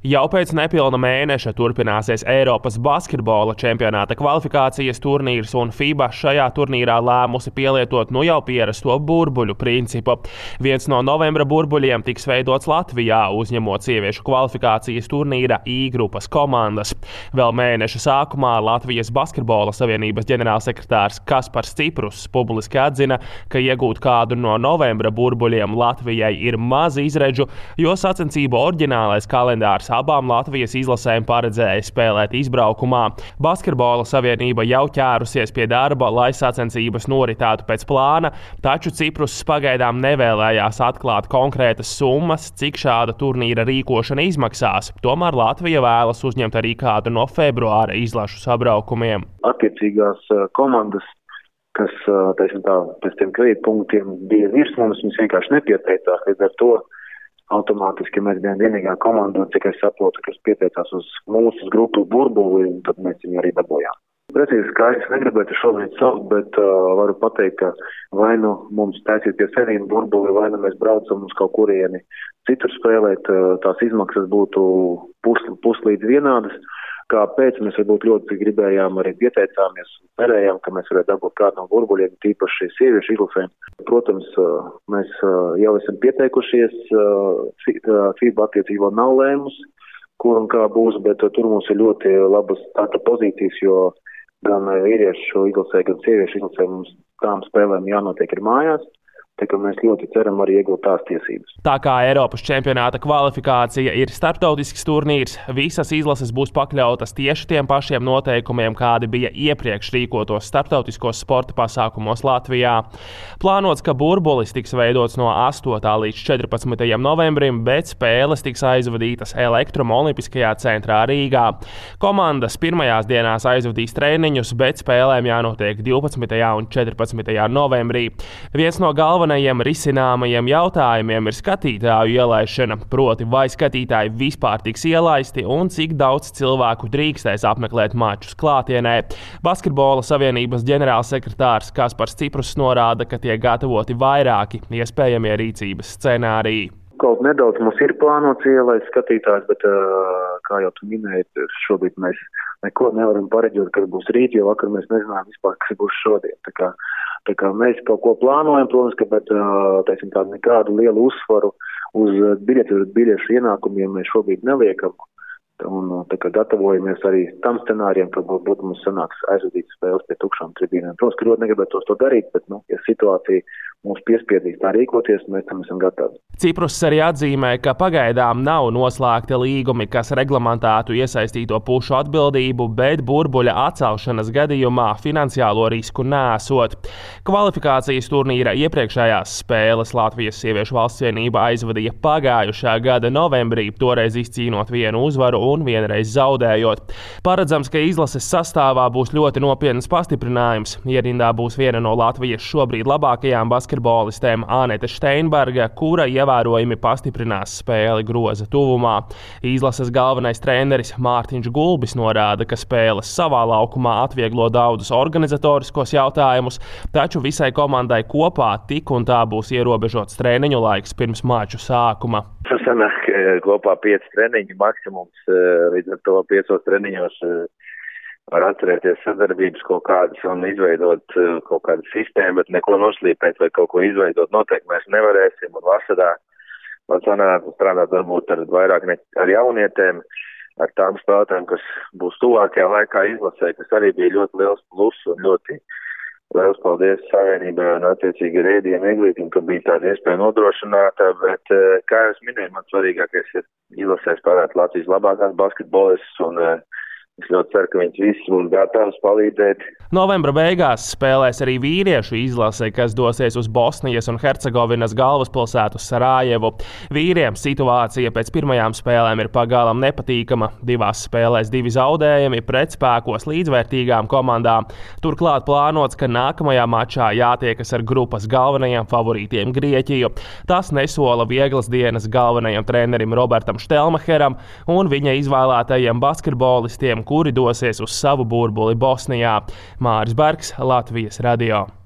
Jau pēc nepilna mēneša turpināsies Eiropas basketbola čempionāta kvalifikācijas turnīrs, un FIBA šajā turnīrā lēmusi pielietot jau pierasto burbuļu principu. Viens no novembra burbuļiem tiks veidots Latvijā, uzņemot sieviešu kvalifikācijas turnīra I grupas komandas. Vēl mēneša sākumā Latvijas Basketbola savienības ģenerālsekretārs Kaspars Ciprus publiski atzina, ka iegūt kādu no novembra burbuļiem Latvijai ir maz izredzu, jo sacensību oriģinālais kalendārs abām Latvijas izlasēm paredzēja spēlēt izbraukumā. Basketbola savienība jau ķērusies pie darba, lai sacensības noritētu pēc plāna, taču Ciprus pagaidām nevēlējās atklāt konkrētas summas, cik šāda turnīra rīkošana izmaksās. Tomēr Latvija vēlas uzņemt arī kādu no februāra izlašu sabraukumiem. Attiecīgās komandas, kas pēc tiem kredītpunktiem bija virs mums, viņas vienkārši nepieteicās, līdz ar to automātiski mēs bijām vienīgā komanda, cik es saprotu, kas pieteicās uz mūsu grupu burbuli, un tad mēs viņu arī dabūjām. Precīzi skaidrs negribētu šobrīd saukt, bet varu pateikt, ka vai nu mums taisīt pie sevīm burbuli, vai nu mēs braucam uz kaut kurieni citur spēlēt, tās izmaksas būtu puslīdz vienādas. Kāpēc mēs varbūt ļoti gribējām, arī pieteicāmies un cerējām, ka mēs varētu dabūt kādu no burbuļiem, tīpaši sieviešu izlasēm. Protams, mēs jau esam pieteikušies, FIBA attiecībā nav lēmusi, kur un kā būs, bet tur mums ir ļoti labas tāda pozīcijas, jo gan vīriešu izlasē, gan sieviešu izlasē mums tām spēlēm jānotiek ir mājās. Tā kā mēs ļoti ceram arī iegūt tās tiesības. Tā kā Eiropas čempionāta kvalifikācija ir starptautisks turnīrs, visas izlases būs pakļautas tieši tiem pašiem noteikumiem, kādi bija iepriekš rīkotos starptautiskos sporta pasākumos Latvijā. Plānots, ka burbulis tiks veidots no 8. līdz 14. novembrim, bet spēles tiks aizvadītas Elektruma Olimpiskajā centrā Rīgā. Komandas pirmajās dienās aizvadīs treniņus, bet spēlēm jānotiek 12. un 14. novembrī. Viens no galvenajiem risināmajiem jautājumiem ir skatītāju ielaišana, proti vai skatītāji vispār tiks ielaisti un cik daudz cilvēku drīkstēs apmeklēt mačus klātienē. Basketbola savienības ģenerālsekretārs Kaspars Ciprus norāda, ka tiek gatavoti vairāki iespējamie rīcības scenāriji. Kaut nedaudz mums ir plānots ielaist skatītājs, bet, kā jau tu minēji, šobrīd mēs neko nevaram pareģot, kad būs rīt, jo vakar mēs nezinājām vispār, kas būs šodien. Tā kā mēs kaut ko plānojam, protams, bet tādu nekādu lielu uzsvaru uz biļešu ienākumiem mēs šobrīd neliekam. Un tā kā gatavojamies arī tam scenārijam, ka būtu mums sanāks aizvadīt spēles pie tukšām tribīnēm. Protams, ka ļoti negribētu to darīt, bet, ja situācija mums piespiedīs tā rīkoties, mēs tam esam gatavi. Ciprus arī atzīmē, ka pagaidām nav noslēgti līgumi, kas reglamentētu iesaistīto pušu atbildību, bet burbuļa atcelšanas gadījumā finansiālo risku nesot. Kvalifikācijas turnīra iepriekšējās spēles Latvijas sieviešu valstsvienība aizvadīja pagājušā gada novembrī, toreiz izcīnot vienu uzvaru un vienreiz zaudējot. Paredzams, ka izlases sastāvā būs ļoti nopietnas pastiprinājums. Ierindā būs viena no Latvijas šobrīd labākajām basketbolistēm Anete Steinberga, kura ievērojami pastiprinās spēli groza tuvumā. Izlases galvenais treneris Mārtiņš Gulbis norāda, ka spēles savā laukumā atvieglo daudzus organizatoriskos jautājumus, taču visai komandai kopā tik un tā būs ierobežots treniņu laiks pirms maču sākuma. Sanāk kopā 5 treniņi maksimums, līdz ar to 5 treniņos var atcerēties sadarbības kaut kādas un izveidot kaut kādu sistēmu, bet neko noslīpēt vai kaut ko izveidot noteikti mēs nevarēsim. Un vasarā man sanāk strādāt varbūt vairāk ar jaunietēm, ar tām spēlētājiem, kas būs tuvākajā laikā izlasē, kas arī bija ļoti liels plus un ļoti liels paldies Savienībai un attiecīgi Rēdijam Eglītim, ka bija tāda iespēja nodrošināta, bet, kā jau es minēju, man svarīgākais ir izlasē spēlēt Latvijas labākās basketbolistas un es ļoti ceru, ka viņas visas būs gatavas palīdzēt. Novembra beigās spēlēs arī vīriešu izlase, kas dosies uz Bosnijas un Hercegovinas galvaspilsētu Sarajevu. Vīriem situācija pēc pirmajām spēlēm ir pagalam nepatīkama. 2 spēlēs 2 zaudējumi pret spēkos līdzvērtīgām komandām. Turklāt plānots, ka nākamajā mačā jātiekas ar grupas galvenajiem favorītiem Grieķiju. Tas nesola vieglas dienas galvenajam trenerim Robertam Štelmacheram un viņa izvēlētajiem basketbolistiem, kuri dosies uz savu burbuli Bosnijā. Māris Bergs, Latvijas radio.